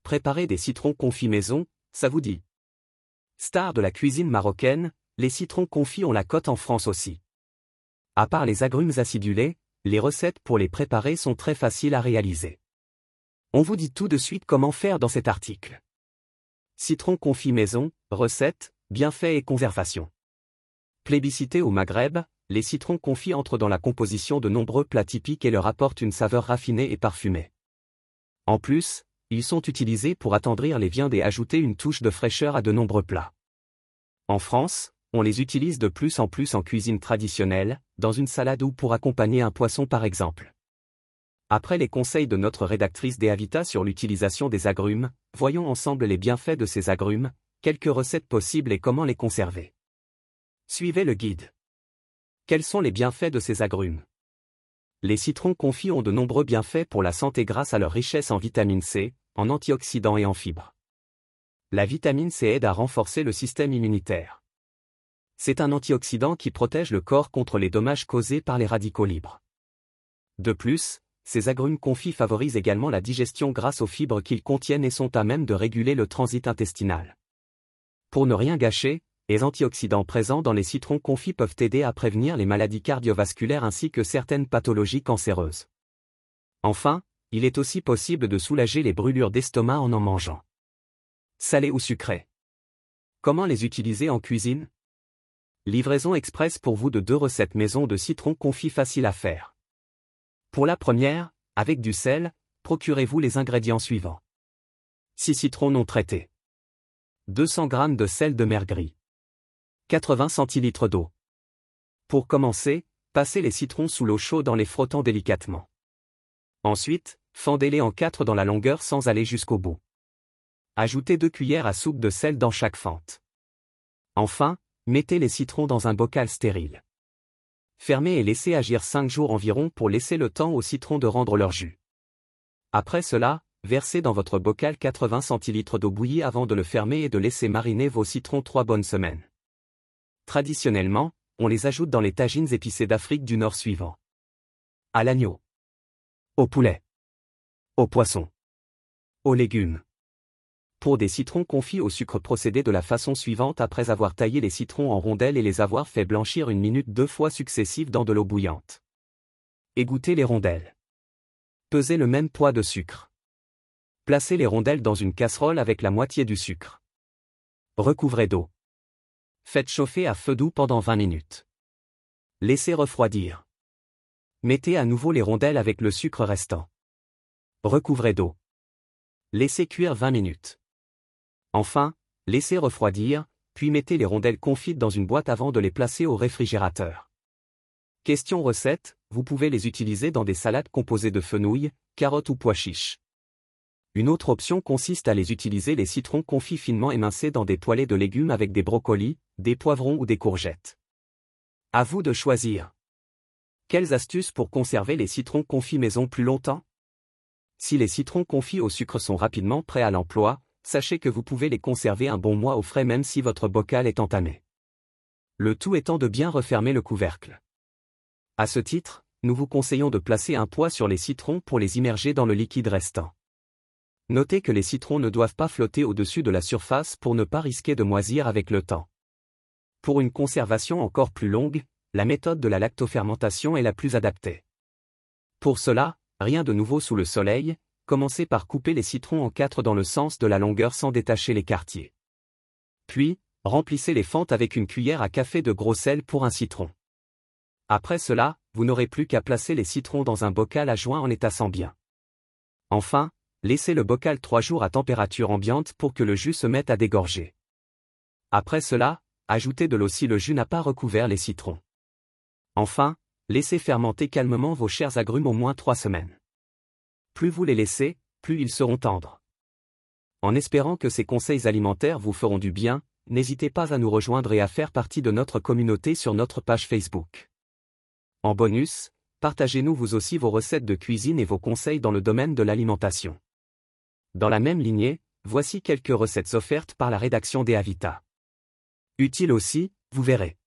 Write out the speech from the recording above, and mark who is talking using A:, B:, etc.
A: Préparer des citrons confits maison, ça vous dit? Star de la cuisine marocaine, les citrons confits ont la cote en France aussi. À part les agrumes acidulés, les recettes pour les préparer sont très faciles à réaliser. On vous dit tout de suite comment faire dans cet article. Citron confit maison, recettes, bienfaits et conservation. Plébiscités au Maghreb, les citrons confits entrent dans la composition de nombreux plats typiques et leur apportent une saveur raffinée et parfumée. En plus, ils sont utilisés pour attendrir les viandes et ajouter une touche de fraîcheur à de nombreux plats. En France, on les utilise de plus en plus en cuisine traditionnelle, dans une salade ou pour accompagner un poisson par exemple. Après les conseils de notre rédactrice Deavita sur l'utilisation des agrumes, voyons ensemble les bienfaits de ces agrumes, quelques recettes possibles et comment les conserver. Suivez le guide. Quels sont les bienfaits de ces agrumes? Les citrons confits ont de nombreux bienfaits pour la santé grâce à leur richesse en vitamine C, en antioxydants et en fibres. La vitamine C aide à renforcer le système immunitaire. C'est un antioxydant qui protège le corps contre les dommages causés par les radicaux libres. De plus, ces agrumes confits favorisent également la digestion grâce aux fibres qu'ils contiennent et sont à même de réguler le transit intestinal. Pour ne rien gâcher, les antioxydants présents dans les citrons confits peuvent aider à prévenir les maladies cardiovasculaires ainsi que certaines pathologies cancéreuses. Enfin, il est aussi possible de soulager les brûlures d'estomac en mangeant. Salé ou sucré? Comment les utiliser en cuisine? Livraison express pour vous de 2 recettes maison de citrons confits faciles à faire. Pour la première, avec du sel, procurez-vous les ingrédients suivants. 6 citrons non traités. 200 g de sel de mer gris. 80 cl d'eau. Pour commencer, passez les citrons sous l'eau chaude en les frottant délicatement. Ensuite, fendez-les en 4 dans la longueur sans aller jusqu'au bout. Ajoutez 2 cuillères à soupe de sel dans chaque fente. Enfin, mettez les citrons dans un bocal stérile. Fermez et laissez agir 5 jours environ pour laisser le temps aux citrons de rendre leur jus. Après cela, versez dans votre bocal 80 cl d'eau bouillie avant de le fermer et de laisser mariner vos citrons 3 bonnes semaines. Traditionnellement, on les ajoute dans les tagines épicées d'Afrique du Nord suivants. À l'agneau. Au poulet. Au poisson. Aux légumes. Pour des citrons confits au sucre, procédez de la façon suivante après avoir taillé les citrons en rondelles et les avoir fait blanchir 1 minute 2 fois successives dans de l'eau bouillante. Égouttez les rondelles. Pesez le même poids de sucre. Placez les rondelles dans une casserole avec la moitié du sucre. Recouvrez d'eau. Faites chauffer à feu doux pendant 20 minutes. Laissez refroidir. Mettez à nouveau les rondelles avec le sucre restant. Recouvrez d'eau. Laissez cuire 20 minutes. Enfin, laissez refroidir, puis mettez les rondelles confites dans une boîte avant de les placer au réfrigérateur. Question recette, vous pouvez les utiliser dans des salades composées de fenouil, carottes ou pois chiches. Une autre option consiste à les utiliser les citrons confits finement émincés dans des poêlées de légumes avec des brocolis, des poivrons ou des courgettes. À vous de choisir. Quelles astuces pour conserver les citrons confits maison plus longtemps? Si les citrons confits au sucre sont rapidement prêts à l'emploi, sachez que vous pouvez les conserver un bon mois au frais même si votre bocal est entamé. Le tout étant de bien refermer le couvercle. À ce titre, nous vous conseillons de placer un poids sur les citrons pour les immerger dans le liquide restant. Notez que les citrons ne doivent pas flotter au-dessus de la surface pour ne pas risquer de moisir avec le temps. Pour une conservation encore plus longue, la méthode de la lactofermentation est la plus adaptée. Pour cela, rien de nouveau sous le soleil, commencez par couper les citrons en 4 dans le sens de la longueur sans détacher les quartiers. Puis, remplissez les fentes avec une cuillère à café de gros sel pour un citron. Après cela, vous n'aurez plus qu'à placer les citrons dans un bocal à joint en les tassant bien. Enfin, laissez le bocal 3 jours à température ambiante pour que le jus se mette à dégorger. Après cela, ajoutez de l'eau si le jus n'a pas recouvert les citrons. Enfin, laissez fermenter calmement vos chers agrumes au moins 3 semaines. Plus vous les laissez, plus ils seront tendres. En espérant que ces conseils alimentaires vous feront du bien, n'hésitez pas à nous rejoindre et à faire partie de notre communauté sur notre page Facebook. En bonus, partagez-nous vous aussi vos recettes de cuisine et vos conseils dans le domaine de l'alimentation. Dans la même lignée, voici quelques recettes offertes par la rédaction Deavita. Utiles aussi, vous verrez.